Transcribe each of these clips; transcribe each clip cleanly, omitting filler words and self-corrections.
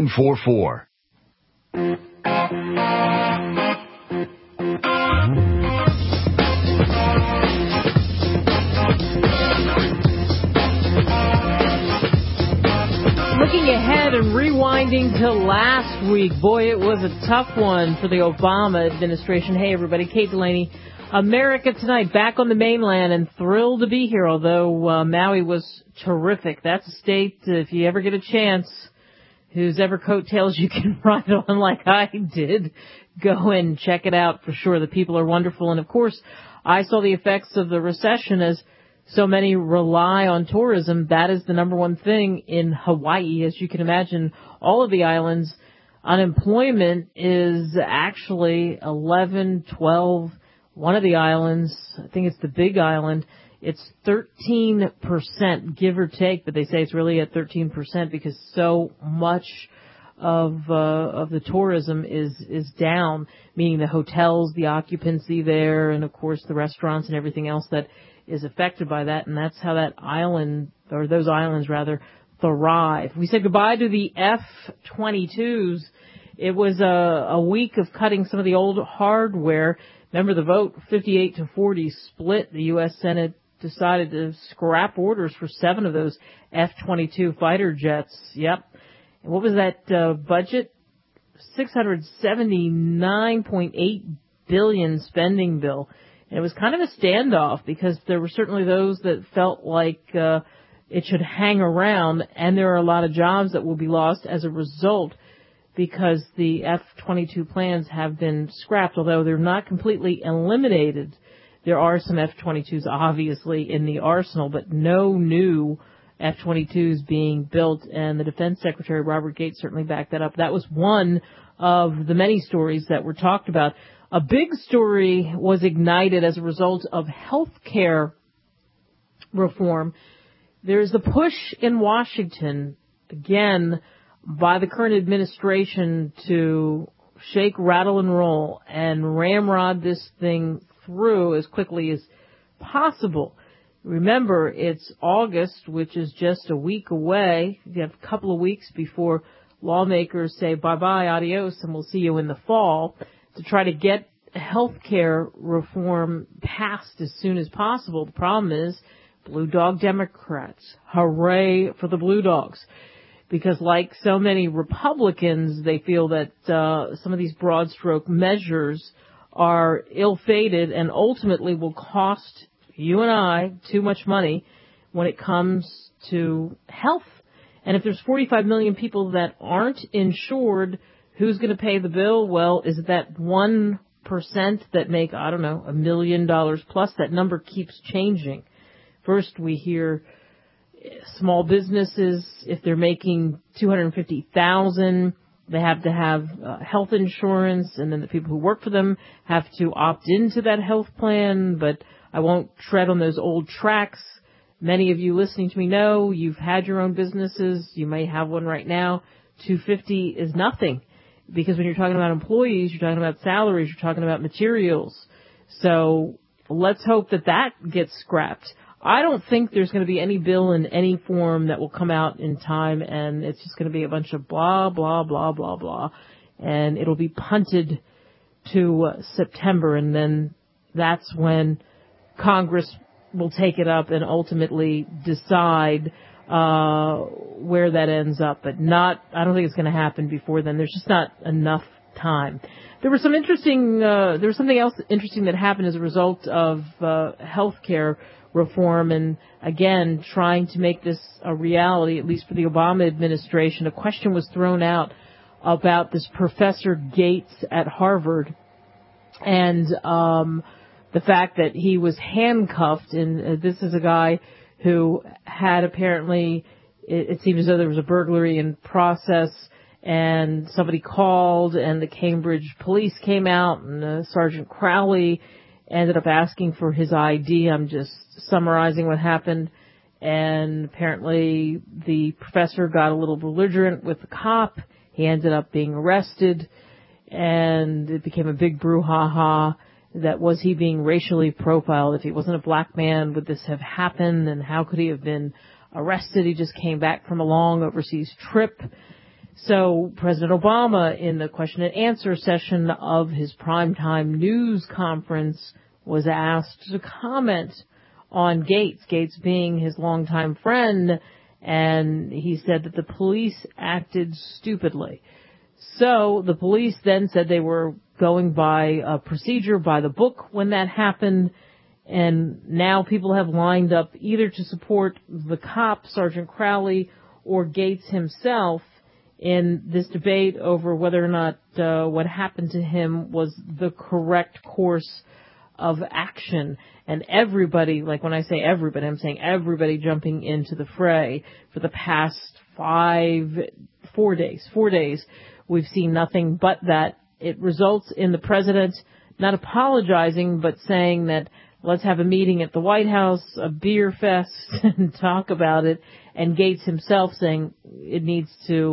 944. Looking ahead and rewinding to last week, boy, it was a tough one for the Obama administration. Hey, everybody, Kate Delaney, America Tonight, back on the mainland, and thrilled to be here, although Maui was terrific. That's a state, if you ever get a chance, whose ever coattails you can ride on like I did, go and check it out for sure. The people are wonderful, and of course, I saw the effects of the recession as so many rely on tourism. That is the number one thing in Hawaii. As you can imagine, all of the islands, unemployment is actually 11, 12. One of the islands, I think it's the Big Island, it's 13%, give or take, but they say it's really at 13% because so much of the tourism is down, meaning the hotels, the occupancy there, and of course the restaurants and everything else that is affected by that, and that's how that island, or those islands rather, thrive. We said goodbye to the F-22s. It was a week of cutting some of the old hardware. Remember the vote, 58-40 split. The U.S. Senate decided to scrap orders for 7 of those F-22 fighter jets. Yep. And what was that budget? $679.8 billion spending bill. And it was kind of a standoff because there were certainly those that felt like it should hang around, and there are a lot of jobs that will be lost as a result because the F-22 plans have been scrapped, although they're not completely eliminated. There are some F-22s obviously in the arsenal, but no new F-22s being built, and the Defense Secretary Robert Gates certainly backed that up. That was one of the many stories that were talked about. A big story was ignited as a result of health care reform. There's a push in Washington, again, by the current administration to shake, rattle, and roll and ramrod this thing through as quickly as possible. Remember, it's August, which is just a week away. You have a couple of weeks before lawmakers say bye-bye, adios, and we'll see you in the fall, to try to get health care reform passed as soon as possible. The problem is Blue Dog Democrats. Hooray for the Blue Dogs. Because like so many Republicans, they feel that some of these broad stroke measures are ill-fated and ultimately will cost you and I too much money when it comes to health. And if there's 45 million people that aren't insured, who's going to pay the bill? Well, is it that 1% that make, I don't know, $1 million plus? That number keeps changing. First, we hear small businesses, if they're making $250,000, they have to have health insurance, and then the people who work for them have to opt into that health plan. But I won't tread on those old tracks. Many of you listening to me know you've had your own businesses. You may have one right now. $250 is nothing, because when you're talking about employees, you're talking about salaries, you're talking about materials. So let's hope that that gets scrapped. I don't think there's going to be any bill in any form that will come out in time, and it's just going to be a bunch of blah, blah, blah, blah, blah, and it'll be punted to September, and then that's when Congress will take it up and ultimately decide where that ends up. But I don't think it's going to happen before then. There's just not enough time. There was something else interesting that happened as a result of health care reform, and again, trying to make this a reality, at least for the Obama administration. A question was thrown out about this Professor Gates at Harvard and the fact that he was handcuffed, and this is a guy who had apparently, it seemed as though there was a burglary in process, and somebody called, and the Cambridge police came out, and Sergeant Crowley ended up asking for his ID. I'm just summarizing what happened. And apparently the professor got a little belligerent with the cop. He ended up being arrested, and it became a big brouhaha that was he being racially profiled? If he wasn't a black man, would this have happened? And how could he have been arrested? He just came back from a long overseas trip. So President Obama, in the question and answer session of his primetime news conference, was asked to comment on Gates, Gates being his longtime friend, and he said that the police acted stupidly. So the police then said they were going by a procedure, by the book when that happened, and now people have lined up either to support the cop, Sergeant Crowley, or Gates himself in this debate over whether or not what happened to him was the correct course of action. And everybody, like when I say everybody, I'm saying everybody jumping into the fray. For the past 4 days, we've seen nothing but that. It results in the president not apologizing, but saying that let's have a meeting at the White House, a beer fest, and talk about it. And Gates himself saying we need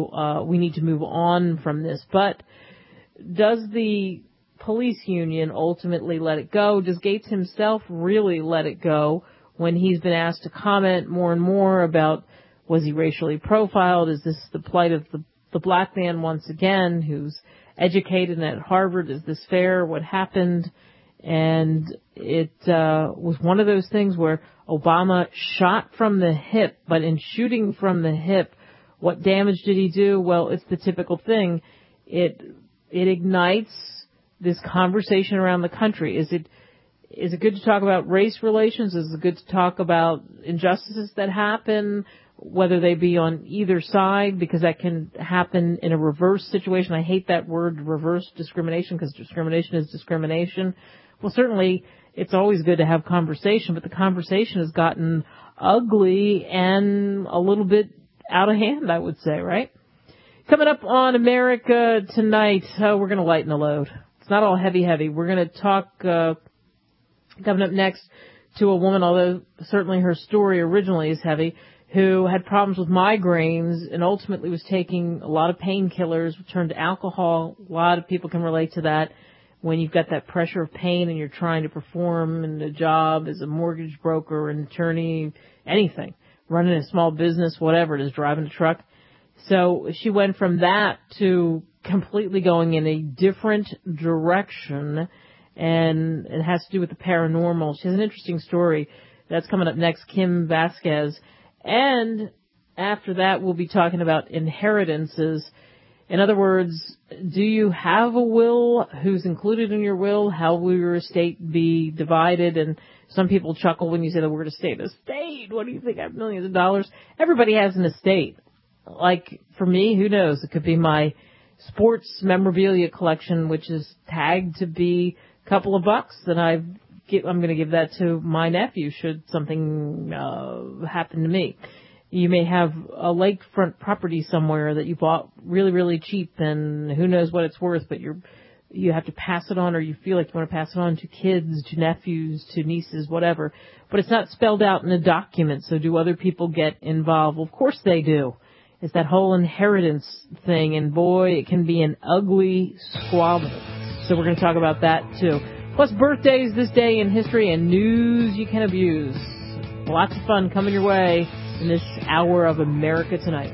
to move on from this. But does the police union ultimately let it go? Does Gates himself really let it go when he's been asked to comment more and more about, was he racially profiled? Is this the plight of the black man once again who's educated at Harvard? Is this fair? What happened? And it was one of those things where Obama shot from the hip, but in shooting from the hip, what damage did he do? Well, it's the typical thing. It ignites this conversation around the country. Is it good to talk about race relations? Is it good to talk about injustices that happen, whether they be on either side, because that can happen in a reverse situation? I hate that word, reverse discrimination, because discrimination is discrimination. Well, certainly it's always good to have conversation, but the conversation has gotten ugly and a little bit out of hand, I would say, right? Coming up on America Tonight, we're going to lighten the load. It's not all heavy. We're going to talk, coming up next, to a woman, although certainly her story originally is heavy, who had problems with migraines and ultimately was taking a lot of painkillers, turned to alcohol. A lot of people can relate to that. When you've got that pressure of pain and you're trying to perform in a job as a mortgage broker, an attorney, anything, running a small business, whatever it is, driving a truck. So she went from that to completely going in a different direction, and it has to do with the paranormal. She has an interesting story. That's coming up next, Kim Vasquez. And after that, we'll be talking about inheritances. In other words, do you have a will? Who's included in your will? How will your estate be divided? And some people chuckle when you say the word estate. Estate? What do you think? I have millions of dollars. Everybody has an estate. Like, for me, who knows? It could be my sports memorabilia collection, which is tagged to be a couple of bucks, and I'm going to give that to my nephew should something happen to me. You may have a lakefront property somewhere that you bought really, really cheap, and who knows what it's worth, but you have to pass it on, or you feel like you want to pass it on to kids, to nephews, to nieces, whatever. But it's not spelled out in a document, so do other people get involved? Well, of course they do. It's that whole inheritance thing, and boy, it can be an ugly squabble. So we're going to talk about that, too. Plus birthdays this day in history and news you can abuse. Lots of fun coming your way in this hour of America Tonight.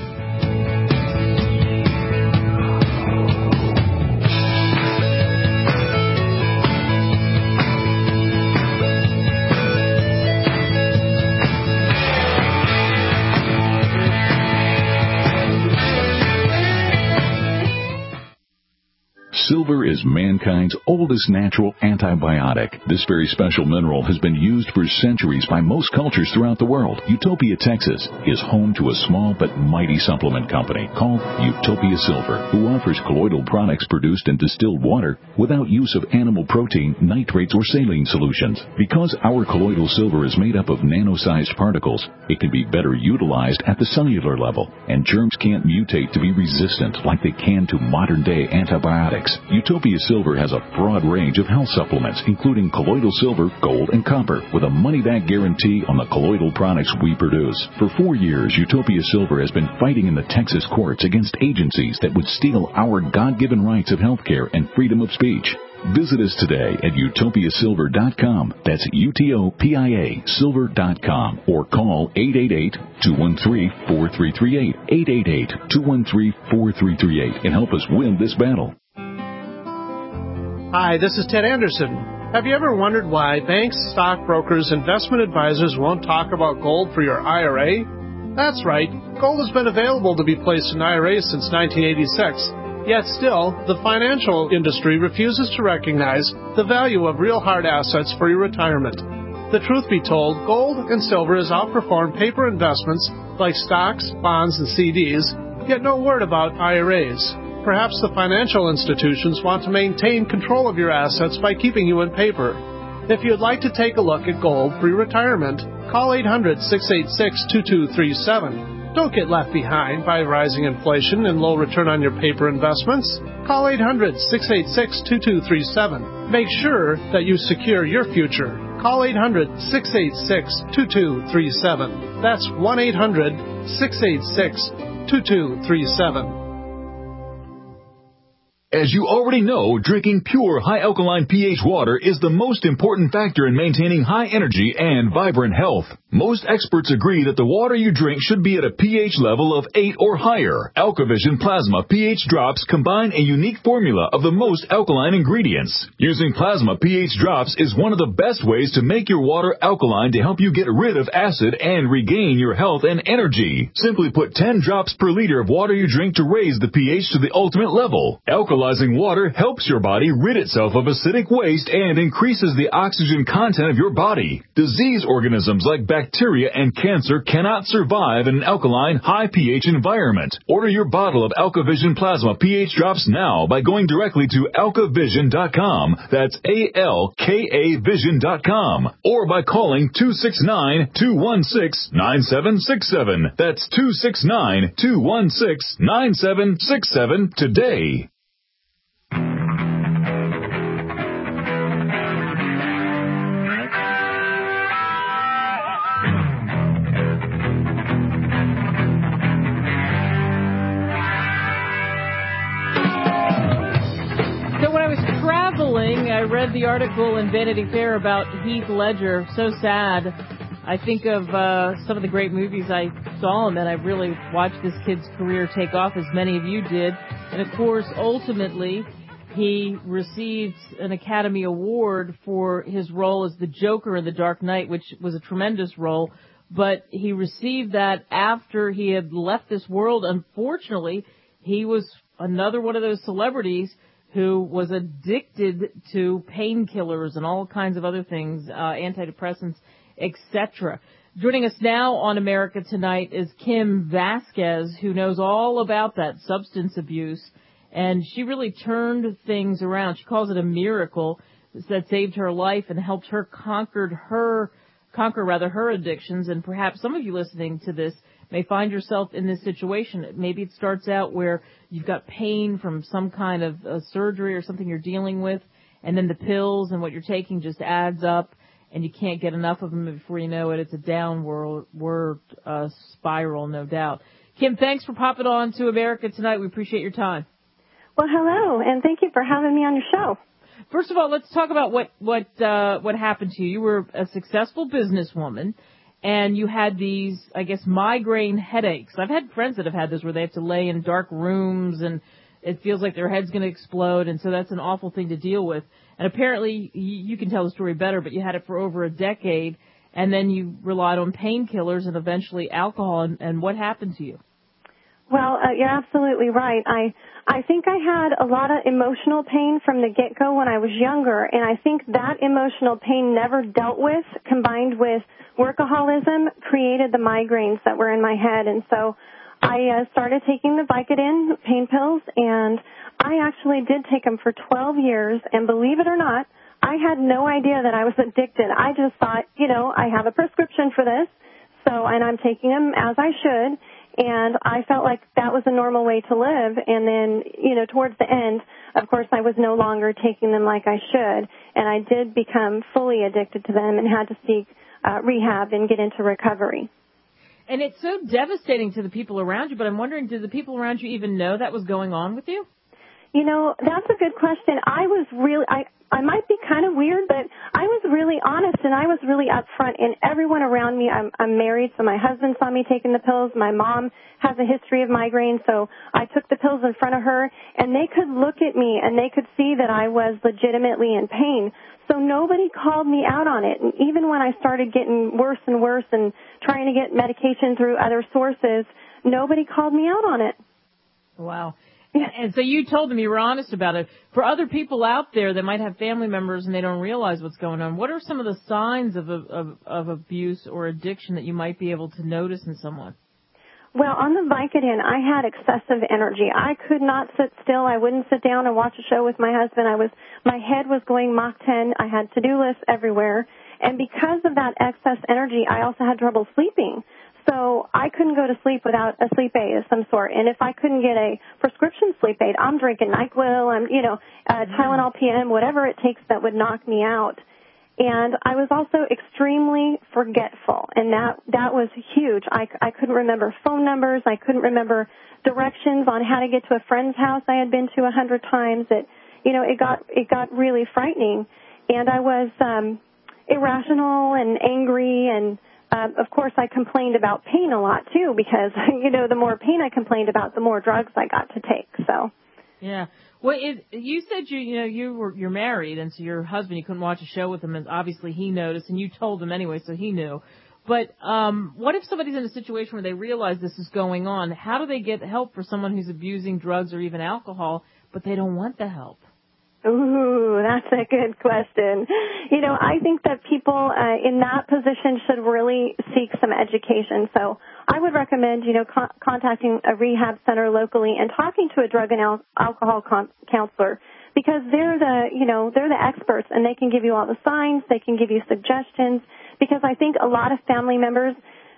Silver is mankind's oldest natural antibiotic. This very special mineral has been used for centuries by most cultures throughout the world. Utopia, Texas is home to a small but mighty supplement company called Utopia Silver, who offers colloidal products produced in distilled water without use of animal protein, nitrates, or saline solutions. Because our colloidal silver is made up of nano-sized particles, it can be better utilized at the cellular level, and germs can't mutate to be resistant like they can to modern-day antibiotics. Utopia Silver has a broad range of health supplements, including colloidal silver, gold, and copper, with a money-back guarantee on the colloidal products we produce. For 4 years, Utopia Silver has been fighting in the Texas courts against agencies that would steal our God-given rights of health care and freedom of speech. Visit us today at utopiasilver.com. That's UTOPIA silver.com, or call 888-213-4338, 888-213-4338, and help us win this battle. Hi, this is Ted Anderson. Have you ever wondered why banks, stockbrokers, investment advisors won't talk about gold for your IRA? That's right. Gold has been available to be placed in IRAs since 1986. Yet still, the financial industry refuses to recognize the value of real hard assets for your retirement. The truth be told, gold and silver has outperformed paper investments like stocks, bonds, and CDs, yet no word about IRAs. Perhaps the financial institutions want to maintain control of your assets by keeping you in paper. If you'd like to take a look at gold for your retirement, call 800-686-2237. Don't get left behind by rising inflation and low return on your paper investments. Call 800-686-2237. Make sure that you secure your future. Call 800-686-2237. That's 1-800-686-2237. As you already know, drinking pure high alkaline pH water is the most important factor in maintaining high energy and vibrant health. Most experts agree that the water you drink should be at a pH level of 8 or higher. AlkaVision Plasma pH drops combine a unique formula of the most alkaline ingredients. Using plasma pH drops is one of the best ways to make your water alkaline to help you get rid of acid and regain your health and energy. Simply put 10 drops per liter of water you drink to raise the pH to the ultimate level. Alkalizing water helps your body rid itself of acidic waste and increases the oxygen content of your body. Disease organisms like bacteria and cancer cannot survive in an alkaline, high pH environment. Order your bottle of AlkaVision Plasma pH drops now by going directly to alkavision.com. That's ALKAvision.com. Or by calling 269-216-9767. That's 269-216-9767 today. I read the article in Vanity Fair about Heath Ledger. So sad. I think of some of the great movies I saw him in. I really watched this kid's career take off, as many of you did. And, of course, ultimately, he received an Academy Award for his role as the Joker in The Dark Knight, which was a tremendous role. But he received that after he had left this world. Unfortunately, he was another one of those celebrities who was addicted to painkillers and all kinds of other things, antidepressants, etc. Joining us now on America Tonight is Kim Vasquez, who knows all about that substance abuse, and she really turned things around. She calls it a miracle that saved her life and helped her conquer her addictions. And perhaps some of you listening to this may find yourself in this situation. Maybe it starts out where you've got pain from some kind of surgery or something you're dealing with, and then the pills and what you're taking just adds up, and you can't get enough of them. Before you know it, it's a downward spiral, no doubt. Kim, thanks for popping on to America Tonight. We appreciate your time. Well, hello, and thank you for having me on your show. First of all, let's talk about what happened to you. You were a successful businesswoman, and you had these, I guess, migraine headaches. I've had friends that have had this where they have to lay in dark rooms and it feels like their head's going to explode, and so that's an awful thing to deal with. And apparently, you can tell the story better, but you had it for over a decade, and then you relied on painkillers and eventually alcohol, and what happened to you? Well, you're absolutely right. I think I had a lot of emotional pain from the get-go when I was younger, and I think that emotional pain never dealt with, combined with workaholism, created the migraines that were in my head. And so I started taking the Vicodin pain pills, and I actually did take them for 12 years, and believe it or not, I had no idea that I was addicted. I just thought, I have a prescription for this, and I'm taking them as I should. And I felt like that was a normal way to live. And then, towards the end, of course, I was no longer taking them like I should. And I did become fully addicted to them and had to seek rehab and get into recovery. And it's so devastating to the people around you, but I'm wondering, did the people around you even know that was going on with you? That's a good question. I might be kind of weird, but I was really honest and I was really upfront. And everyone around me, I'm married, so my husband saw me taking the pills. My mom has a history of migraine, so I took the pills in front of her, and they could look at me and they could see that I was legitimately in pain. So nobody called me out on it. And even when I started getting worse and worse and trying to get medication through other sources, nobody called me out on it. Wow. And so you told them, you were honest about it. For other people out there that might have family members and they don't realize what's going on, what are some of the signs of abuse or addiction that you might be able to notice in someone? Well, on the Vicodin, I had excessive energy. I could not sit still. I wouldn't sit down and watch a show with my husband. My head was going Mach 10. I had to-do lists everywhere. And because of that excess energy, I also had trouble sleeping. So I couldn't go to sleep without a sleep aid of some sort. And if I couldn't get a prescription sleep aid, I'm drinking NyQuil, Tylenol PM, whatever it takes that would knock me out. And I was also extremely forgetful, and that was huge. I couldn't remember phone numbers. I couldn't remember directions on how to get to a friend's house I had been to 100 times. It got really frightening. And I was irrational and angry, and of course, I complained about pain a lot, too, because, the more pain I complained about, the more drugs I got to take, so. Yeah. Well, you said you're married, and so your husband, you couldn't watch a show with him, and obviously he noticed, and you told him anyway, so he knew. But what if somebody's in a situation where they realize this is going on? How do they get help for someone who's abusing drugs or even alcohol, but they don't want the help? Ooh, that's a good question. I think that people in that position should really seek some education. So I would recommend, contacting a rehab center locally and talking to a drug and alcohol counselor, because they're the experts, and they can give you all the signs, they can give you suggestions, because I think a lot of family members,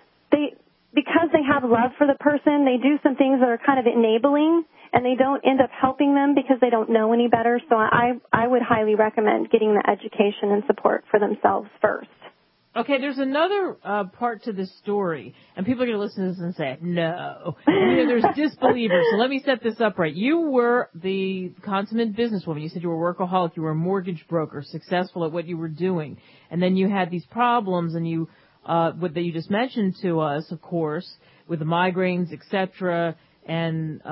because they have love for the person, they do some things that are kind of enabling, and they don't end up helping them because they don't know any better. So I would highly recommend getting the education and support for themselves first. Okay, there's another part to this story, and people are going to listen to this and say, no. There's disbelievers. So let me set this up right. You were the consummate businesswoman. You said you were a workaholic. You were a mortgage broker, successful at what you were doing. And then you had these problems, and that you just mentioned to us, of course, with the migraines, etc., and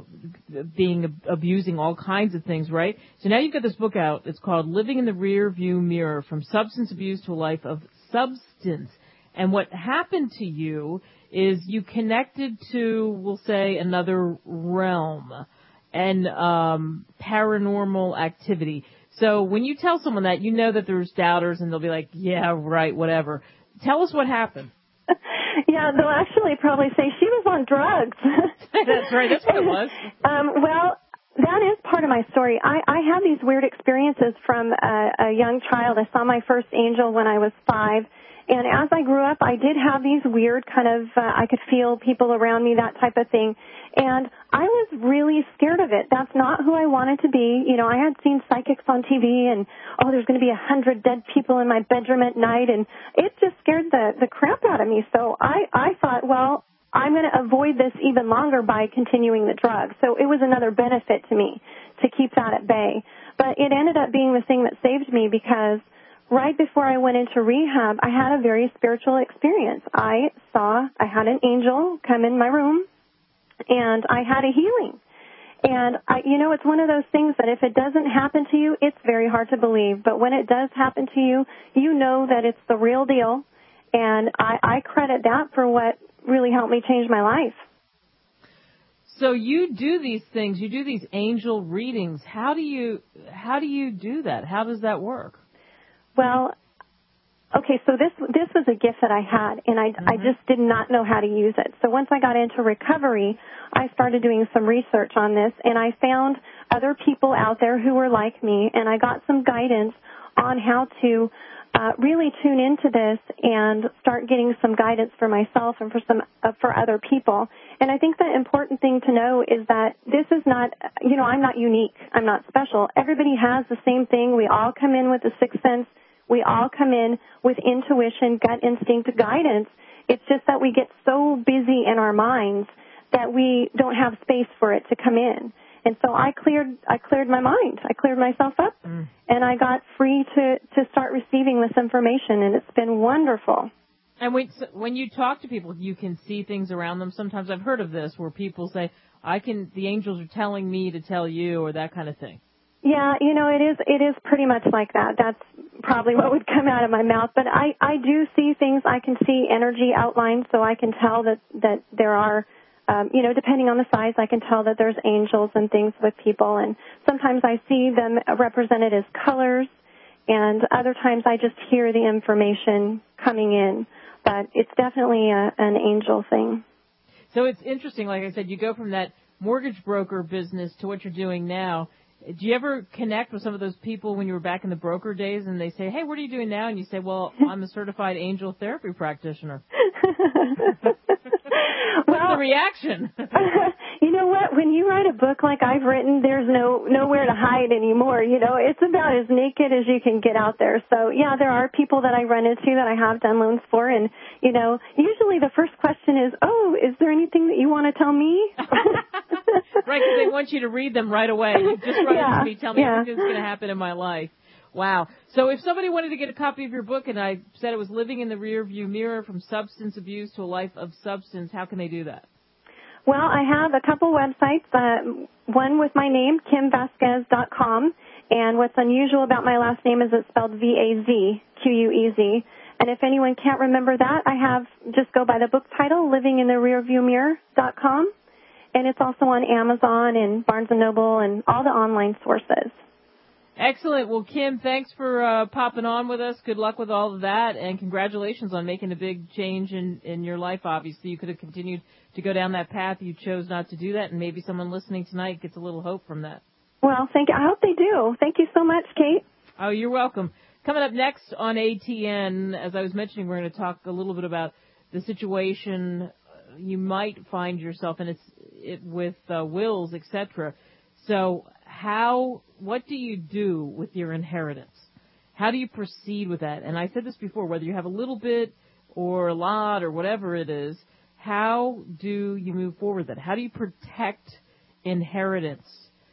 abusing all kinds of things, right? So now you've got this book out. It's called Living in the Rear View Mirror, From Substance Abuse to a Life of Substance. And what happened to you is you connected to, we'll say, another realm and paranormal activity. So when you tell someone that, that there's doubters, and they'll be like, yeah, right, whatever. Tell us what happened. Yeah, they'll actually probably say she was on drugs. That's right. That's what it was. Well, that is part of my story. I have these weird experiences from a young child. I saw my first angel when I was 5. And as I grew up, I did have these weird kind of, I could feel people around me, that type of thing. And I was really scared of it. That's not who I wanted to be. I had seen psychics on TV, and, there's going to be 100 dead people in my bedroom at night. And it just scared the crap out of me. So I thought, well, I'm going to avoid this even longer by continuing the drugs. So it was another benefit to me to keep that at bay. But it ended up being the thing that saved me, because right before I went into rehab, I had a very spiritual experience. I had an angel come in my room, and I had a healing. And, it's one of those things that if it doesn't happen to you, it's very hard to believe. But when it does happen to you, you know that it's the real deal. And I credit that for what really helped me change my life. So you do these things, you do these angel readings. How do you do that? How does that work? Well, okay, so this was a gift that I had, and I just did not know how to use it. So once I got into recovery, I started doing some research on this, and I found other people out there who were like me, and I got some guidance on how to really tune into this and start getting some guidance for myself and for other people. And I think the important thing to know is that this is not, I'm not unique. I'm not special. Everybody has the same thing. We all come in with a sixth sense. We all come in with intuition, gut instinct, guidance. It's just that we get so busy in our minds that we don't have space for it to come in. And so I cleared my mind. I cleared myself up, and I got free to start receiving this information, and it's been wonderful. And when you talk to people, you can see things around them. Sometimes I've heard of this where people say, the angels are telling me to tell you, or that kind of thing. Yeah, it is pretty much like that. That's probably what would come out of my mouth. But I do see things. I can see energy outlines, so I can tell that there are, depending on the size, I can tell that there's angels and things with people. And sometimes I see them represented as colors, and other times I just hear the information coming in. But it's definitely an angel thing. So it's interesting, like I said, you go from that mortgage broker business to what you're doing now. Do you ever connect with some of those people when you were back in the broker days and they say, hey, what are you doing now? And you say, well, I'm a certified angel therapy practitioner. What's the reaction? You know what? When you write a book like I've written, there's nowhere to hide anymore. It's about as naked as you can get out there. So, yeah, there are people that I run into that I have done loans for. And, usually the first question is, is there anything that you want to tell me? Right, because they want you to read them right away. You just run into me, tell me everything's going to happen in my life. Wow. So if somebody wanted to get a copy of your book, and I said it was Living in the Rearview Mirror from Substance Abuse to a Life of Substance, how can they do that? Well, I have a couple websites, one with my name, KimVasquez.com, and what's unusual about my last name is it's spelled VAZQUEZ. And if anyone can't remember that, just go by the book title, LivingInTheRearviewMirror.com, and it's also on Amazon and Barnes & Noble and all the online sources. Excellent. Well, Kim, thanks for popping on with us. Good luck with all of that, and congratulations on making a big change in your life, obviously. You could have continued to go down that path. You chose not to do that, and maybe someone listening tonight gets a little hope from that. Well, thank you. I hope they do. Thank you so much, Kate. Oh, you're welcome. Coming up next on ATN, as I was mentioning, we're going to talk a little bit about the situation you might find yourself in with wills, etc. So what do you do with your inheritance? How do you proceed with that? And I said this before, whether you have a little bit or a lot or whatever it is, how do you move forward with that? How do you protect inheritance?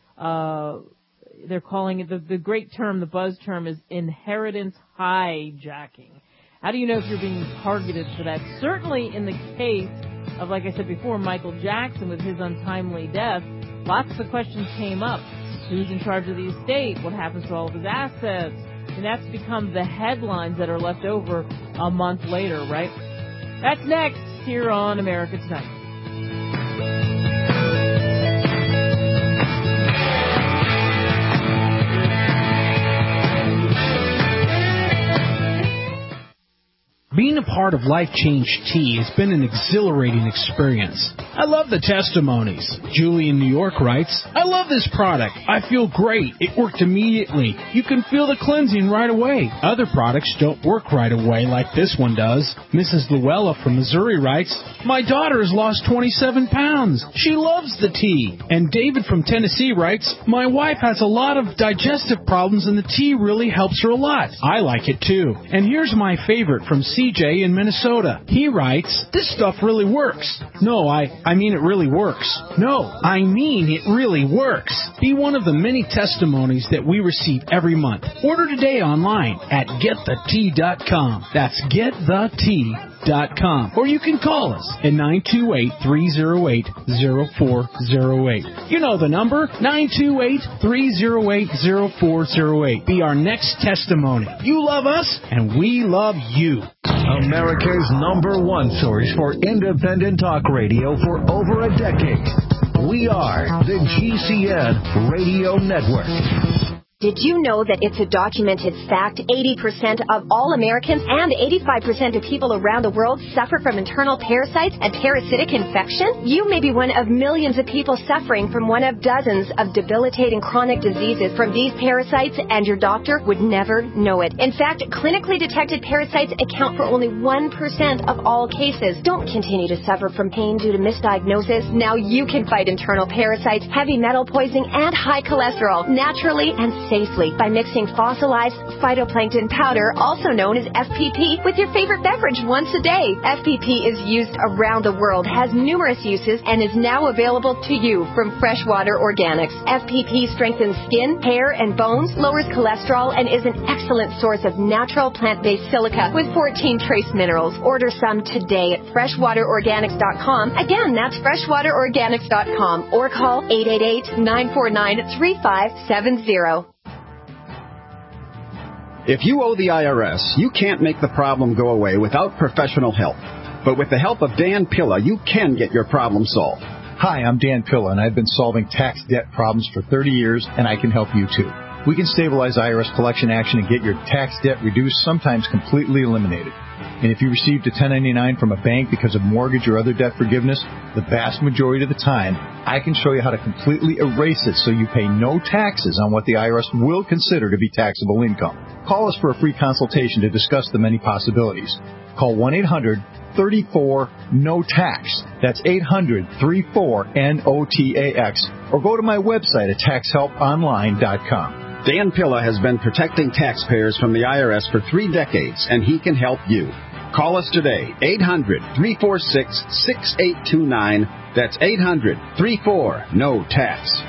They're calling it, the great term, the buzz term is inheritance hijacking. How do you know if you're being targeted for that? Certainly in the case of, like I said before, Michael Jackson with his untimely death, lots of questions came up. Who's in charge of the estate? What happens to all of his assets? And that's become the headlines that are left over a month later, right? That's next here on America Tonight. Being a part of Life Change Tea has been an exhilarating experience. I love the testimonies. Julie in New York writes, I love this product. I feel great. It worked immediately. You can feel the cleansing right away. Other products don't work right away like this one does. Mrs. Luella from Missouri writes, my daughter has lost 27 pounds. She loves the tea. And David from Tennessee writes, my wife has a lot of digestive problems and the tea really helps her a lot. I like it too. And here's my favorite from CJ in Minnesota. He writes, this stuff really works. No, I mean it really works. No, I mean it really works. Be one of the many testimonies that we receive every month. Order today online at getthetea.com. That's getthetea.com. Or you can call us at 928-308-0408. You know the number, 928-308-0408. Be our next testimony. You love us, and we love you. America's #1 source for independent talk radio for over a decade. We are the GCN Radio Network. Did you know that it's a documented fact 80% of all Americans and 85% of people around the world suffer from internal parasites and parasitic infection? You may be one of millions of people suffering from one of dozens of debilitating chronic diseases from these parasites, and your doctor would never know it. In fact, clinically detected parasites account for only 1% of all cases. Don't continue to suffer from pain due to misdiagnosis. Now you can fight internal parasites, heavy metal poisoning, and high cholesterol naturally and safely by mixing fossilized phytoplankton powder, also known as FPP, with your favorite beverage once a day. FPP is used around the world, has numerous uses, and is now available to you from Freshwater Organics. FPP strengthens skin, hair, and bones, lowers cholesterol, and is an excellent source of natural plant-based silica with 14 trace minerals. Order some today at freshwaterorganics.com. Again, that's freshwaterorganics.com, or call 888-949-3570. If you owe the IRS, you can't make the problem go away without professional help. But with the help of Dan Pilla, you can get your problem solved. Hi, I'm Dan Pilla, and I've been solving tax debt problems for 30 years, and I can help you too. We can stabilize IRS collection action and get your tax debt reduced, sometimes completely eliminated. And if you received a 1099 from a bank because of mortgage or other debt forgiveness, the vast majority of the time, I can show you how to completely erase it so you pay no taxes on what the IRS will consider to be taxable income. Call us for a free consultation to discuss the many possibilities. Call 1-800-34-NO-TAX. That's 800-34-NOTAX. Or go to my website at taxhelponline.com. Dan Pilla has been protecting taxpayers from the IRS for 3 decades, and he can help you. Call us today, 800-346-6829. That's 800-34-NO-TAX.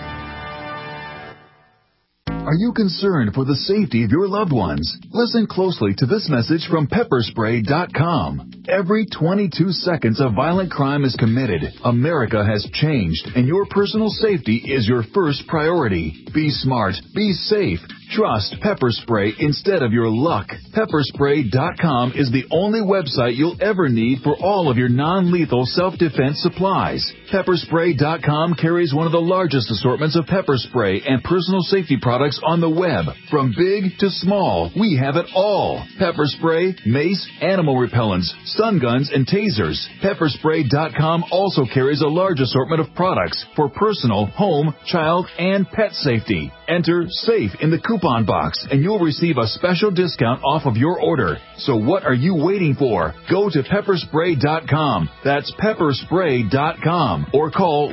Are you concerned for the safety of your loved ones? Listen closely to this message from pepperspray.com. Every 22 seconds a violent crime is committed. America has changed, and your personal safety is your first priority. Be smart. Be safe. Trust Pepper Spray instead of your luck. Pepperspray.com is the only website you'll ever need for all of your non-lethal self-defense supplies. Pepperspray.com carries one of the largest assortments of pepper spray and personal safety products on the web. From big to small, we have it all. Pepper spray, mace, animal repellents, stun guns, and tasers. Pepperspray.com also carries a large assortment of products for personal, home, child, and pet safety. Enter SAFE in the coupon box, and you'll receive a special discount off of your order. So what are you waiting for? Go to pepperspray.com. That's pepperspray.com. Or call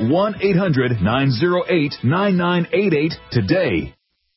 1-800-908-9988 today.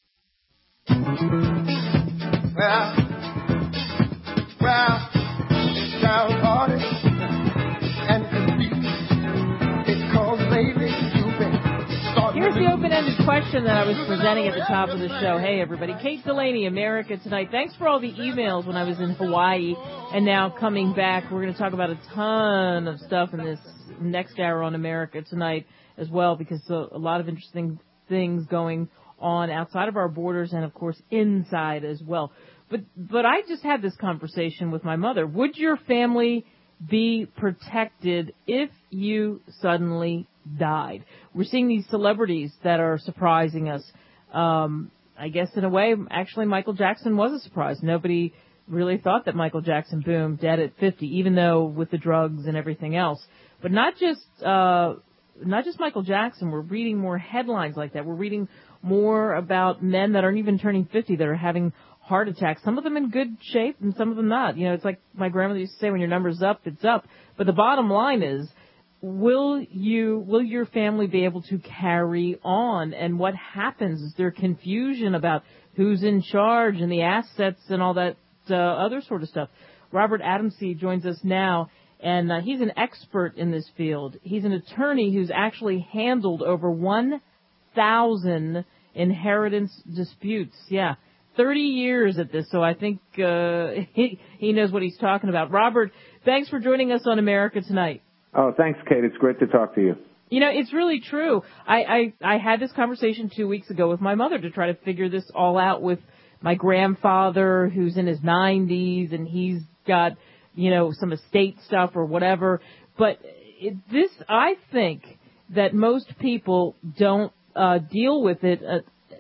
Well, child party and confused because lately you've been starting. Here's the open-ended question that I was presenting at the top of the show. Hey, everybody. Kate Delaney, America Tonight. Thanks for all the emails when I was in Hawaii. And now coming back, we're going to talk about a ton of stuff in this next hour on America Tonight as well, because a lot of interesting things going on outside of our borders and, of course, inside as well. But I just had this conversation with my mother. Would your family be protected if you suddenly died? We're seeing these celebrities that are surprising us. I guess in a way, actually, Michael Jackson was a surprise. Nobody really thought that Michael Jackson, boom, dead at 50, even though with the drugs and everything else. But not just Michael Jackson. We're reading more headlines like that. We're reading more about men that aren't even turning 50 that are having heart attacks. Some of them in good shape and some of them not. You know, it's like my grandmother used to say, when your number's up, it's up. But the bottom line is, will your family be able to carry on? And what happens? Is there confusion about who's in charge and the assets and all that other sort of stuff? Robert Adamsey joins us now, and he's an expert in this field. He's an attorney who's actually handled over 1,000 inheritance disputes. Yeah, 30 years at this, so I think he knows what he's talking about. Robert, thanks for joining us on America Tonight. Oh, thanks, Kate. It's great to talk to you. You know, it's really true. I had this conversation 2 weeks ago with my mother to try to figure this all out with my grandfather, who's in his 90s, and he's got, you know, some estate stuff or whatever. But I think that most people don't deal with it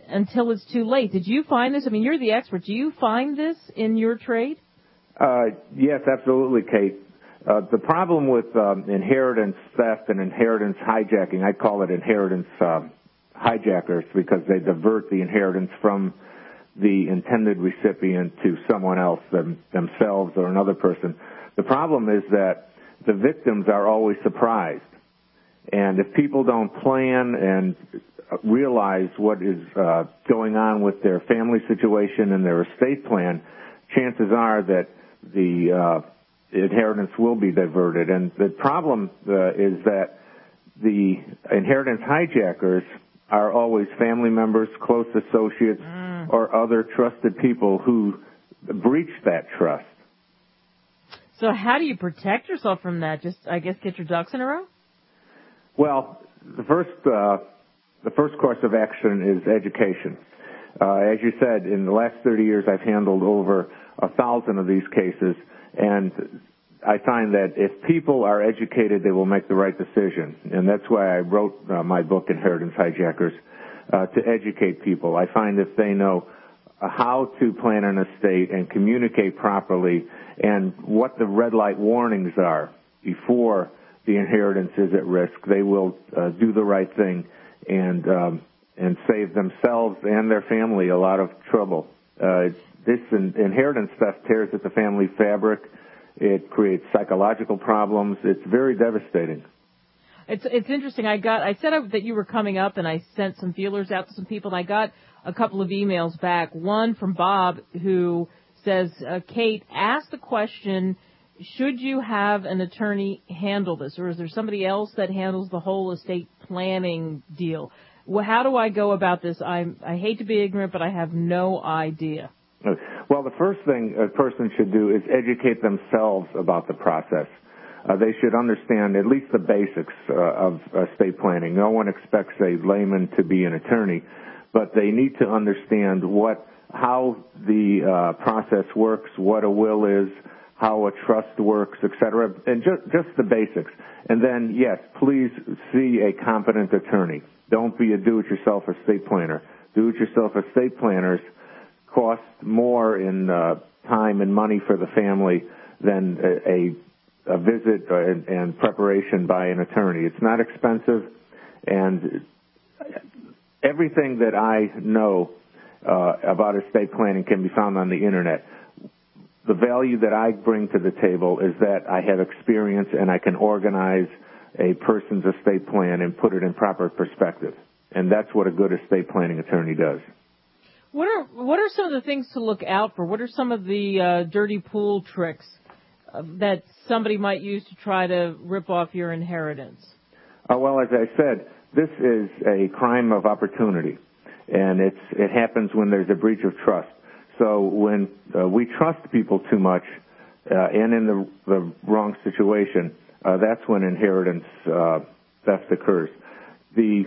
until it's too late. Did you find this? I mean, you're the expert. Do you find this in your trade? Yes, absolutely, Kate. The problem with inheritance theft and inheritance hijacking, I call it inheritance hijackers because they divert the inheritance from the intended recipient to someone else, themselves or another person. The problem is that the victims are always surprised. And if people don't plan and realize what is going on with their family situation and their estate plan, chances are that the inheritance will be diverted. And the problem is that the inheritance hijackers are always family members, close associates, or other trusted people who breach that trust. So how do you protect yourself from that? Just, I guess, get your ducks in a row? Well, the first course of action is education. As you said, in the last 30 years, I've handled over 1,000 of these cases, and I find that if people are educated, they will make the right decision. And that's why I wrote my book, Inheritance Hijackers, to educate people. I find if they know how to plan an estate and communicate properly and what the red light warnings are before the inheritance is at risk, they will do the right thing and save themselves and their family a lot of trouble. This inheritance theft tears at the family fabric. It creates psychological problems. It's very devastating. It's interesting. I said that you were coming up, and I sent some feelers out to some people, and I got a couple of emails back. One from Bob, who says, Kate, ask the question, should you have an attorney handle this, or is there somebody else that handles the whole estate planning deal? Well, how do I go about this? I hate to be ignorant, but I have no idea. Well, the first thing a person should do is educate themselves about the process. They should understand at least the basics of estate planning. No one expects a layman to be an attorney, but they need to understand how the process works, what a will is, how a trust works, etc., and just the basics. And then, yes, please see a competent attorney. Don't be a do-it-yourself estate planner. Do-it-yourself estate planners cost more in time and money for the family than a visit and preparation by an attorney. It's not expensive, and everything that I know about estate planning can be found on the Internet. The value that I bring to the table is that I have experience and I can organize a person's estate plan and put it in proper perspective. And that's what a good estate planning attorney does. What are some of the things to look out for? What are some of the dirty pool tricks that somebody might use to try to rip off your inheritance? Well, as I said, this is a crime of opportunity, and it happens when there's a breach of trust. So when we trust people too much and in the wrong situation, that's when inheritance theft occurs. The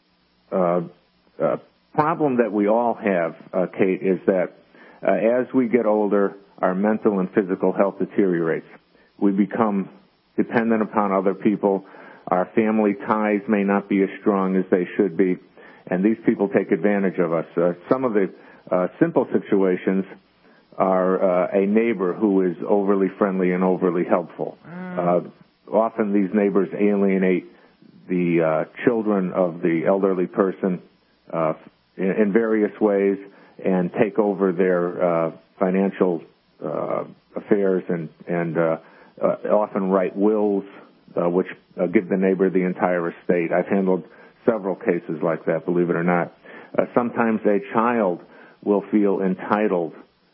problem that we all have, Kate, is that as we get older, our mental and physical health deteriorates. We become dependent upon other people. Our family ties may not be as strong as they should be, and these people take advantage of us. Some of the simple situations are a neighbor who is overly friendly and overly helpful. Often these neighbors alienate the children of the elderly person in various ways and take over their financial affairs and often write wills which give the neighbor the entire estate. I've handled several cases like that, believe it or not. Sometimes a child will feel entitled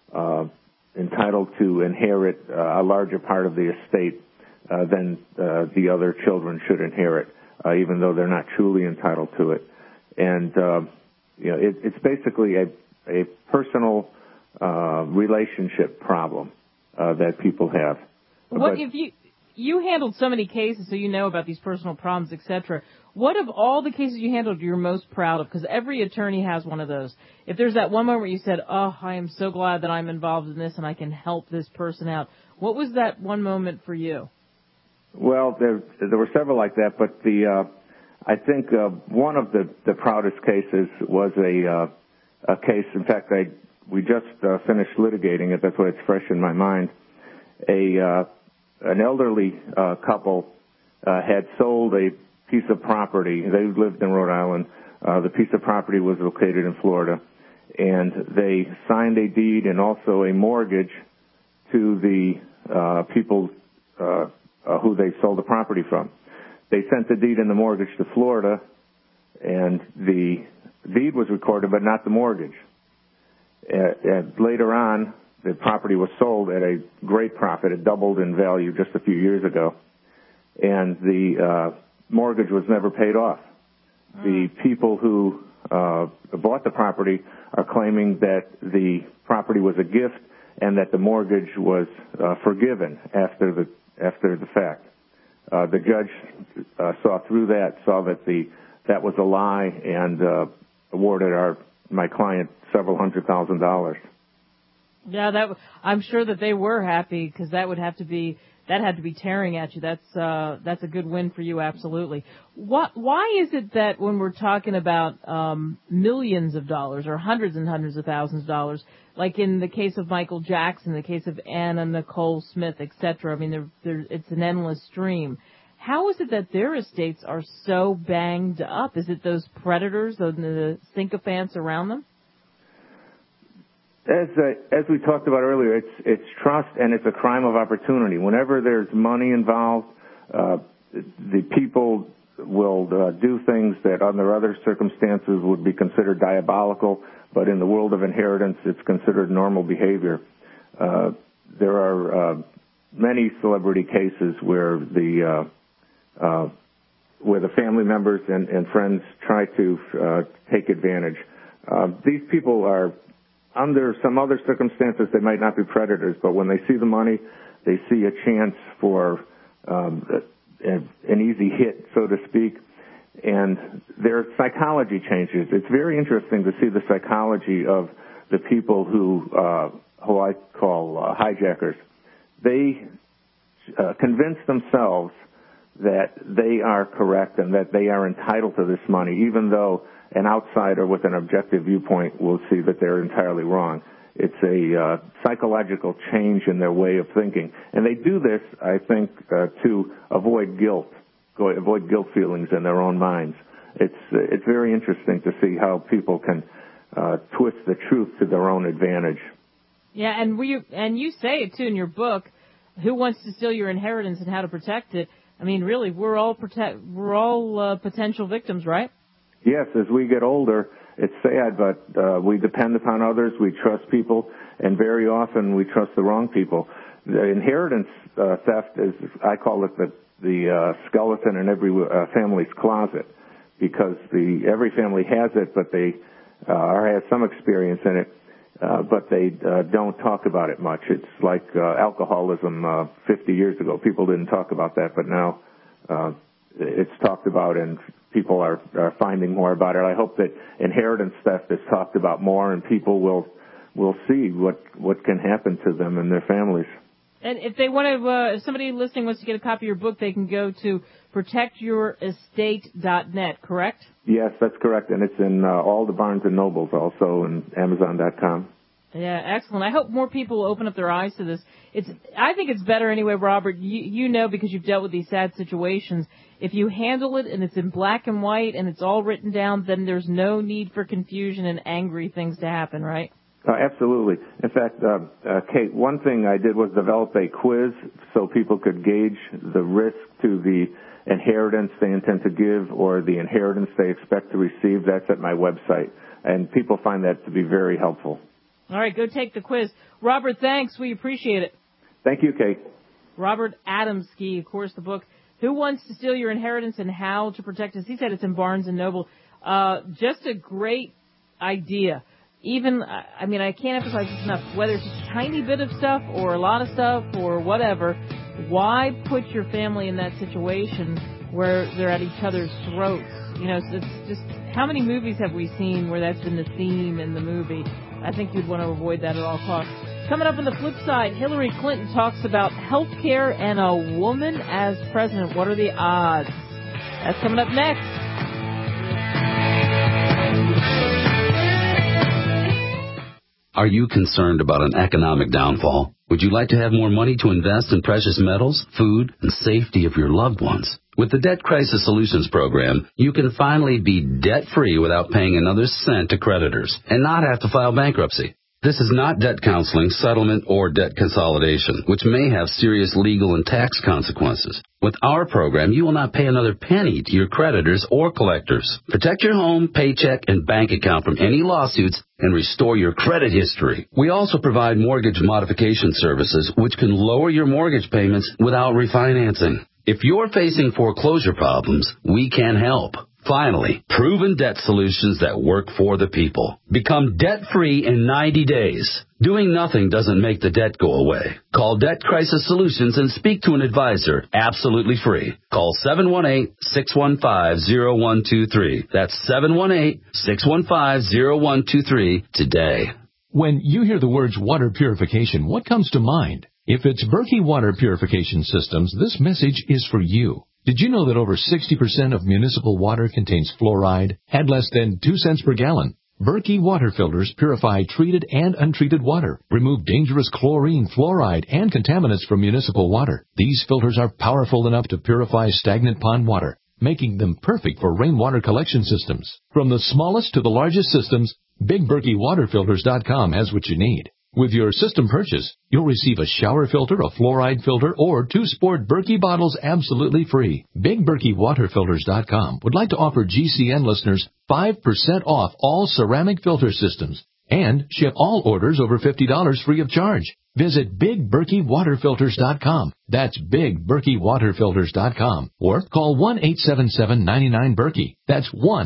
to inherit a larger part of the estate than the other children should inherit, even though they're not truly entitled to it. And it's basically a personal relationship problem that people have. What if you handled so many cases, so you know about these personal problems, etc. What of all the cases you handled you're most proud of? Because every attorney has one of those. If there's that one moment where you said, oh, I am so glad that I'm involved in this and I can help this person out. What was that one moment for you? Well, there were several like that, but I think one of the proudest cases was a case. In fact, we just finished litigating it. That's why it's fresh in my mind. An elderly couple had sold a piece of property. They lived in Rhode Island. The piece of property was located in Florida, and they signed a deed and also a mortgage to the people who they sold the property from. They sent the deed and the mortgage to Florida, and the deed was recorded, but not the mortgage. And later on, the property was sold at a great profit. It doubled in value just a few years ago, and the mortgage was never paid off. The people who bought the property are claiming that the property was a gift and that the mortgage was forgiven after the fact. The judge saw through that, saw that that was a lie, and awarded my client several $100,000. Yeah, I'm sure that they were happy, because that had to be tearing at you. That's a good win for you, absolutely. Why is it that when we're talking about millions of dollars or hundreds and hundreds of thousands of dollars, like in the case of Michael Jackson, the case of Anna Nicole Smith, etc., I mean, it's an endless stream. How is it that their estates are so banged up? Is it those predators, the sycophants around them? As we talked about earlier, it's trust, and it's a crime of opportunity. Whenever there's money involved, the people will do things that under other circumstances would be considered diabolical, but in the world of inheritance, it's considered normal behavior. There are many celebrity cases where the family members and friends try to take advantage. These people are, under some other circumstances, they might not be predators, but when they see the money, they see a chance for an easy hit, so to speak, and their psychology changes. It's very interesting to see the psychology of the people who I call hijackers. They convince themselves that they are correct and that they are entitled to this money, even though an outsider with an objective viewpoint will see that they're entirely wrong. It's a psychological change in their way of thinking. And they do this, I think, to avoid guilt feelings in their own minds. It's very interesting to see how people can twist the truth to their own advantage. Yeah, and you say it, too, in your book, Who Wants to Steal Your Inheritance and How to Protect It. I mean, really, we're all potential victims, right? Yes, as we get older, it's sad, but we depend upon others, we trust people, and very often we trust the wrong people. The inheritance theft is, I call it the skeleton in every family's closet, because every family has it, but they has some experience in it, but they don't talk about it much. It's like alcoholism 50 years ago. People didn't talk about that, but now it's talked about, and people are finding more about it. I hope that inheritance theft is talked about more, and people will see what can happen to them and their families. And if they want to, if somebody listening wants to get a copy of your book, they can go to protectyourestate.net, correct? Yes, that's correct, and it's in all the Barnes & Nobles, also, and Amazon.com. Yeah, excellent. I hope more people will open up their eyes to this. I think it's better anyway, Robert. You know, because you've dealt with these sad situations. If you handle it and it's in black and white and it's all written down, then there's no need for confusion and angry things to happen, right? Absolutely. In fact, Kate, one thing I did was develop a quiz so people could gauge the risk to the inheritance they intend to give or the inheritance they expect to receive. That's at my website, and people find that to be very helpful. All right, go take the quiz. Robert, thanks. We appreciate it. Thank you, Kate. Robert Adamski, of course, the book, Who Wants to Steal Your Inheritance and How to Protect It. He said it's in Barnes & Noble. Just a great idea. Even, I mean, I can't emphasize this enough, whether it's a tiny bit of stuff or a lot of stuff or whatever, why put your family in that situation where they're at each other's throats? You know, it's just, how many movies have we seen where that's been the theme in the movie? I think you'd want to avoid that at all costs. Coming up on the flip side, Hillary Clinton talks about health care and a woman as president. What are the odds? That's coming up next. Are you concerned about an economic downfall? Would you like to have more money to invest in precious metals, food, and safety of your loved ones? With the Debt Crisis Solutions Program, you can finally be debt-free without paying another cent to creditors and not have to file bankruptcy. This is not debt counseling, settlement, or debt consolidation, which may have serious legal and tax consequences. With our program, you will not pay another penny to your creditors or collectors. Protect your home, paycheck, and bank account from any lawsuits and restore your credit history. We also provide mortgage modification services, which can lower your mortgage payments without refinancing. If you're facing foreclosure problems, we can help. Finally, proven debt solutions that work for the people. Become debt-free in 90 days. Doing nothing doesn't make the debt go away. Call Debt Crisis Solutions and speak to an advisor absolutely free. Call 718-615-0123. That's 718-615-0123 today. When you hear the words water purification, what comes to mind? If it's Berkey Water Purification Systems, this message is for you. Did you know that over 60% of municipal water contains fluoride at less than 2 cents per gallon? Berkey water filters purify treated and untreated water, remove dangerous chlorine, fluoride, and contaminants from municipal water. These filters are powerful enough to purify stagnant pond water, making them perfect for rainwater collection systems. From the smallest to the largest systems, BigBerkeyWaterFilters.com has what you need. With your system purchase, you'll receive a shower filter, a fluoride filter, or 2 sport Berkey bottles absolutely free. BigBerkeyWaterFilters.com would like to offer GCN listeners 5% off all ceramic filter systems and ship all orders over $50 free of charge. Visit BigBerkeyWaterFilters.com. That's BigBerkeyWaterFilters.com. Or call 1-877-99-BERKEY. That's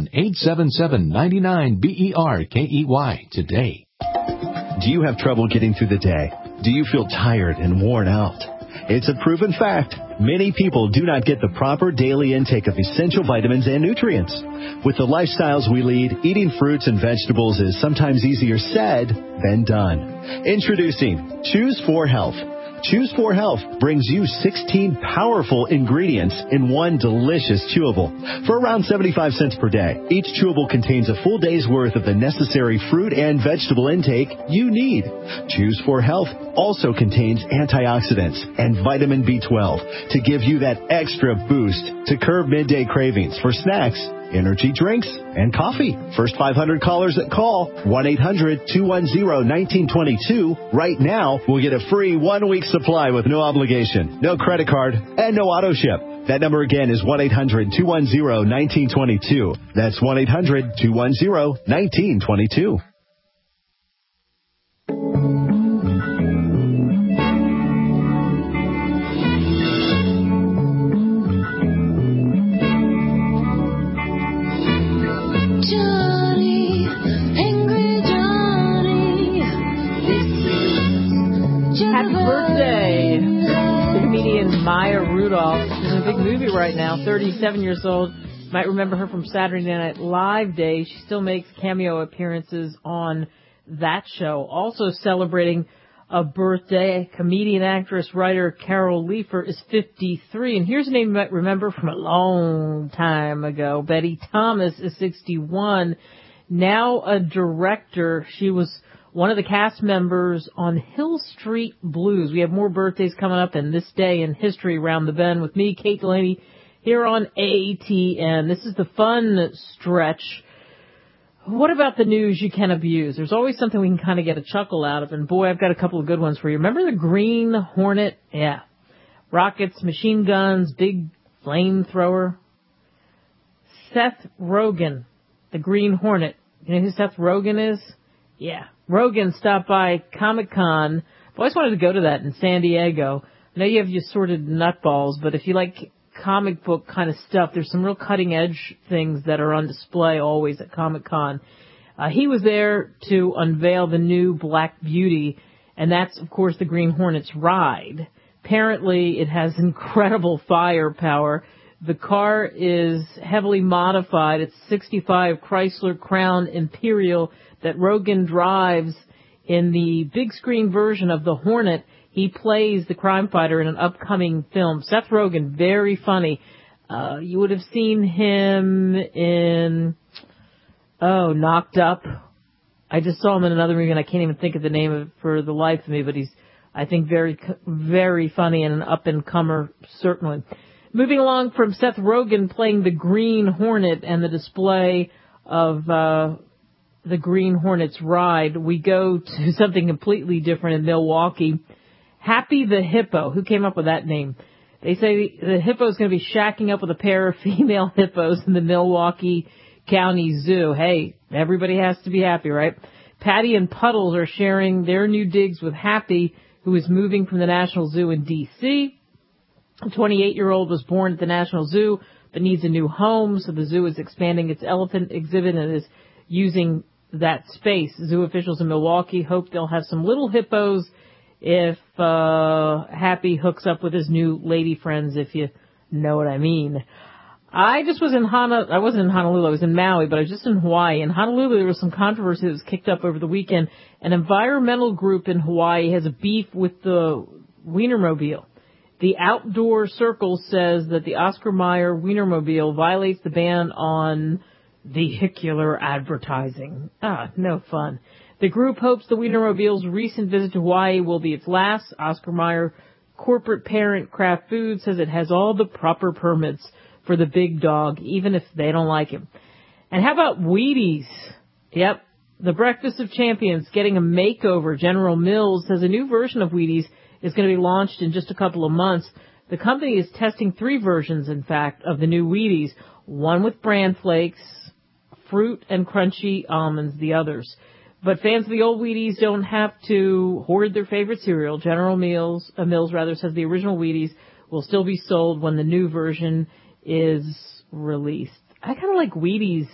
1-877-99-BERKEY today. Do you have trouble getting through the day? Do you feel tired and worn out? It's a proven fact. Many people do not get the proper daily intake of essential vitamins and nutrients. With the lifestyles we lead, eating fruits and vegetables is sometimes easier said than done. Introducing Choose 4 Health. Choose 4 Health brings you 16 powerful ingredients in one delicious chewable for around 75 cents per day. Each chewable contains a full day's worth of the necessary fruit and vegetable intake you need. Choose 4 Health also contains antioxidants and vitamin B12 to give you that extra boost to curb midday cravings for snacks, energy drinks, and coffee. First 500 callers that call 1-800-210-1922 right now will get a free 1-week supply with no obligation, no credit card, and no auto ship. That number again is 1-800-210-1922. That's 1-800-210-1922. Maya Rudolph. She's in a big movie right now, 37 years old. You might remember her from Saturday Night Live days. She still makes cameo appearances on that show. Also celebrating a birthday, comedian, actress, writer Carol Leifer is 53. And here's a name you might remember from a long time ago. Betty Thomas is 61. Now a director. She was one of the cast members on Hill Street Blues. We have more birthdays coming up in this day in history around the bend with me, Kate Delaney, here on ATN. This is the fun stretch. What about the news you can abuse? There's always something we can kind of get a chuckle out of, and boy, I've got a couple of good ones for you. Remember the Green Hornet? Yeah. Rockets, machine guns, big flamethrower. Seth Rogen, the Green Hornet. You know who Seth Rogen is? Yeah. Rogen stopped by Comic-Con. I've always wanted to go to that in San Diego. I know you have your sorted nutballs, but if you like comic book kind of stuff, there's some real cutting-edge things that are on display always at Comic-Con. He was there to unveil the new Black Beauty, and that's, of course, the Green Hornet's ride. Apparently, it has incredible firepower. The car is heavily modified. It's 65 Chrysler Crown Imperial that Rogen drives in the big screen version of the Hornet. He plays the crime fighter in an upcoming film. Seth Rogen, very funny. You would have seen him in, Knocked Up. I just saw him in another movie, and I can't even think of the name of it for the life of me, but he's, I think, very, very funny and an up-and-comer, certainly. Moving along from Seth Rogen playing the Green Hornet and the display of the Green Hornet's ride, we go to something completely different in Milwaukee. Happy the Hippo. Who came up with that name? They say the hippo is going to be shacking up with a pair of female hippos in the Milwaukee County Zoo. Hey, everybody has to be happy, right? Patty and Puddles are sharing their new digs with Happy, who is moving from the National Zoo in D.C. A 28-year-old was born at the National Zoo but needs a new home, so the zoo is expanding its elephant exhibit and is using that space. Zoo officials in Milwaukee hope they'll have some little hippos if Happy hooks up with his new lady friends, if you know what I mean. I just was I wasn't in Honolulu, I was in Maui, but I was just in Hawaii. In Honolulu, there was some controversy that was kicked up over the weekend. An environmental group in Hawaii has a beef with the Wienermobile. The Outdoor Circle says that the Oscar Mayer Wienermobile violates the ban on vehicular advertising. No fun. The group hopes the Wienermobile's recent visit to Hawaii will be its last. Oscar Mayer corporate parent Kraft Foods says it has all the proper permits for the big dog, even if they don't like him. And how about Wheaties? Yep, the Breakfast of Champions getting a makeover. General Mills says a new version of Wheaties is going to be launched in just a couple of months. The company is testing 3 versions, in fact, of the new Wheaties. One with bran flakes, fruit and crunchy almonds, the others. But fans of the old Wheaties don't have to hoard their favorite cereal. General Mills says the original Wheaties will still be sold when the new version is released. I kind of like Wheaties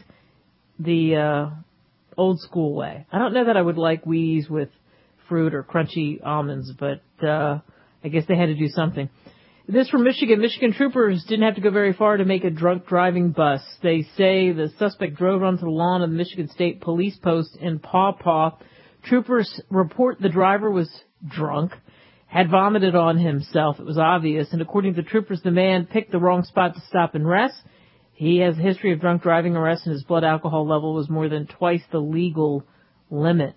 the old school way. I don't know that I would like Wheaties with fruit or crunchy almonds, but I guess they had to do something. This from Michigan. Michigan troopers didn't have to go very far to make a drunk driving bust. They say the suspect drove onto the lawn of the Michigan State Police Post in Paw Paw. Troopers report the driver was drunk, had vomited on himself. It was obvious. And according to the troopers, the man picked the wrong spot to stop and rest. He has a history of drunk driving arrests, and his blood alcohol level was more than twice the legal limit.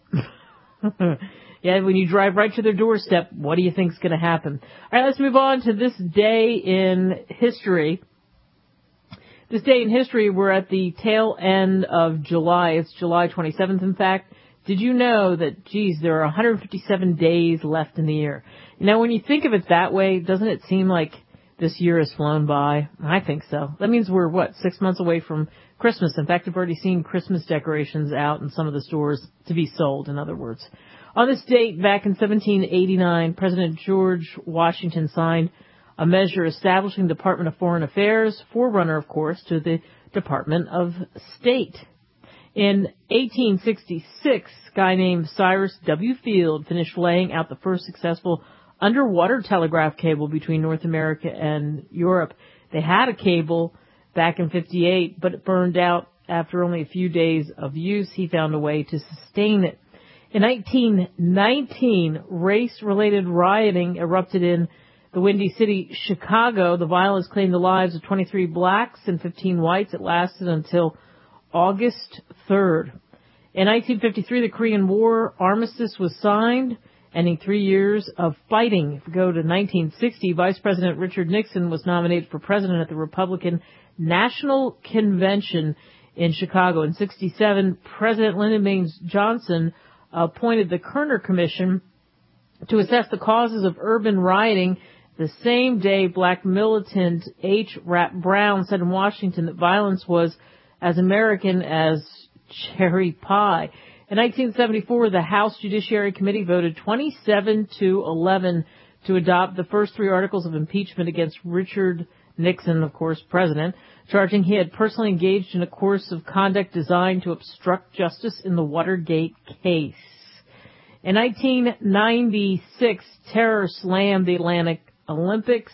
Yeah, when you drive right to their doorstep, what do you think's going to happen? All right, let's move on to this day in history. This day in history, we're at the tail end of July. It's July 27th, in fact. Did you know that, there are 157 days left in the year? Now, when you think of it that way, doesn't it seem like this year has flown by? I think so. That means we're, 6 months away from Christmas. In fact, I've already seen Christmas decorations out in some of the stores to be sold, in other words. On this date, back in 1789, President George Washington signed a measure establishing the Department of Foreign Affairs, forerunner, of course, to the Department of State. In 1866, a guy named Cyrus W. Field finished laying out the first successful underwater telegraph cable between North America and Europe. They had a cable back in 58, but it burned out after only a few days of use. He found a way to sustain it. In 1919, race-related rioting erupted in the Windy City, Chicago. The violence claimed the lives of 23 blacks and 15 whites. It lasted until August 3rd. In 1953, the Korean War armistice was signed, ending 3 years of fighting. If we go to 1960, Vice President Richard Nixon was nominated for president at the Republican National Convention in Chicago. In 1967, President Lyndon Baines Johnson appointed the Kerner Commission to assess the causes of urban rioting. The same day, black militant H. Rap Brown said in Washington that violence was as American as cherry pie. In 1974, the House Judiciary Committee voted 27-11 to adopt the first 3 articles of impeachment against Richard Nixon, of course, president, charging he had personally engaged in a course of conduct designed to obstruct justice in the Watergate case. In 1996, terror slammed the Atlanta Olympics.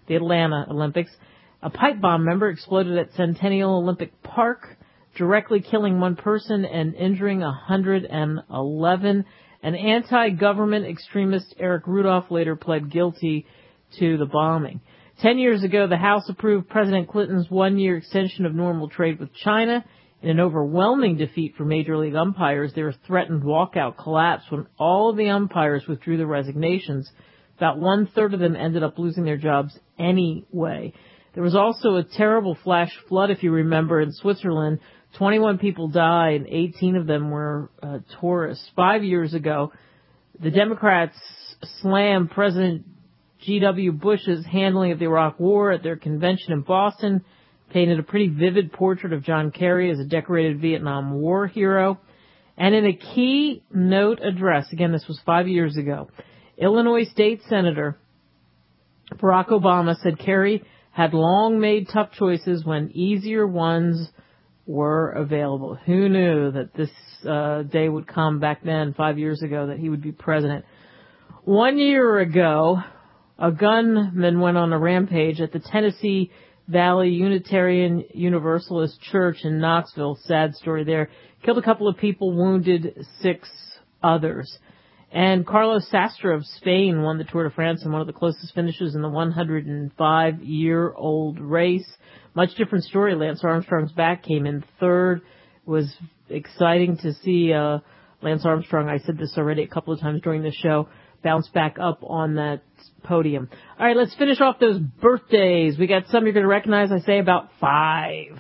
A pipe bomb, exploded at Centennial Olympic Park, directly killing 1 person and injuring 111. An anti-government extremist, Eric Rudolph, later pled guilty to the bombing. 10 years ago, the House approved President Clinton's 1-year extension of normal trade with China. In an overwhelming defeat for Major League umpires, their threatened walkout collapsed when all of the umpires withdrew their resignations. About one-third of them ended up losing their jobs anyway. There was also a terrible flash flood, if you remember, in Switzerland. 21 people died, and 18 of them were tourists. 5 years ago, the Democrats slammed President G.W. Bush's handling of the Iraq War at their convention in Boston, painted a pretty vivid portrait of John Kerry as a decorated Vietnam War hero. And in a keynote address, again, this was 5 years ago, Illinois State Senator Barack Obama said Kerry had long made tough choices when easier ones were available. Who knew that this day would come back then, 5 years ago, that he would be president? 1 year ago, a gunman went on a rampage at the Tennessee Valley Unitarian Universalist Church in Knoxville. Sad story there. Killed a couple of people, wounded 6 others. And Carlos Sastre of Spain won the Tour de France in one of the closest finishes in the 105-year-old race. Much different story. Lance Armstrong's back, came in third. It was exciting to see Lance Armstrong, I said this already a couple of times during the show, bounce back up on that podium. All right, let's finish off those birthdays. We got some you're going to recognize. I say about 5.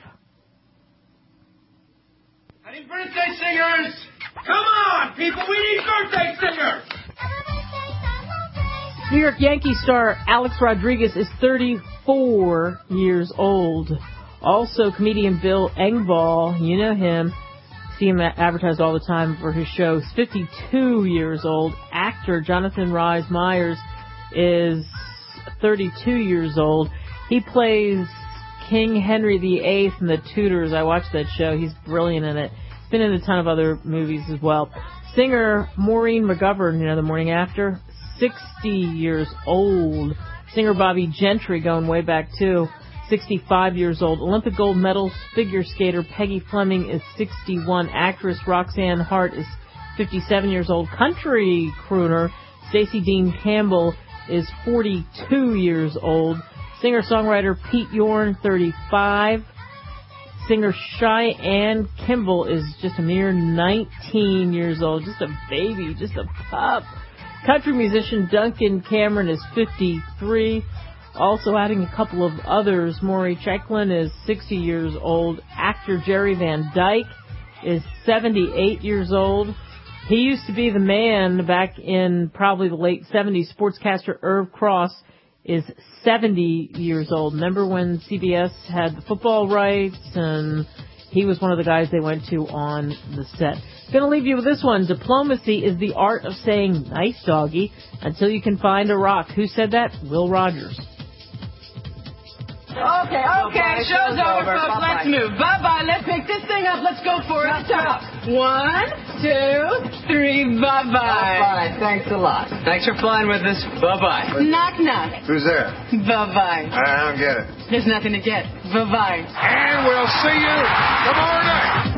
Any birthday singers? Come on, people, we need birthday singers! New York Yankees star Alex Rodriguez is 34 years old. Also, comedian Bill Engvall, you know him, see him advertised all the time for his show, is 52 years old. Actor Jonathan Rhys Meyers is 32 years old. He plays King Henry VIII in The Tudors. I watched that show. He's brilliant in it. He's been in a ton of other movies as well. Singer Maureen McGovern, The Morning After, 60 years old. Singer Bobby Gentry, going way back too, 65 years old. Olympic gold medal figure skater Peggy Fleming is 61. Actress Roxanne Hart is 57 years old. Country crooner Stacey Dean Campbell is 42 years old. Singer-songwriter Pete Yorn, 35. Singer Cheyenne Kimball is just a mere 19 years old. Just a baby, just a pup. Country musician Duncan Cameron is 53. Also adding a couple of others, Maury Checklin is 60 years old. Actor Jerry Van Dyke is 78 years old. He used to be the man back in probably the late 70s. Sportscaster Irv Cross is 70 years old. Remember when CBS had the football rights, and he was one of the guys they went to on the set. Gonna leave you with this one. Diplomacy is the art of saying nice doggy until you can find a rock. Who said that? Will Rogers. Okay, show's over, folks. Let's move. Bye-bye. Let's pick this thing up. Let's go for it. Stop. 1, 2, 3. Bye-bye. Bye-bye. Thanks a lot. Thanks for flying with us. Bye-bye. Knock, knock. Who's there? Bye-bye. I don't get it. There's nothing to get. Bye-bye. And we'll see you tomorrow night.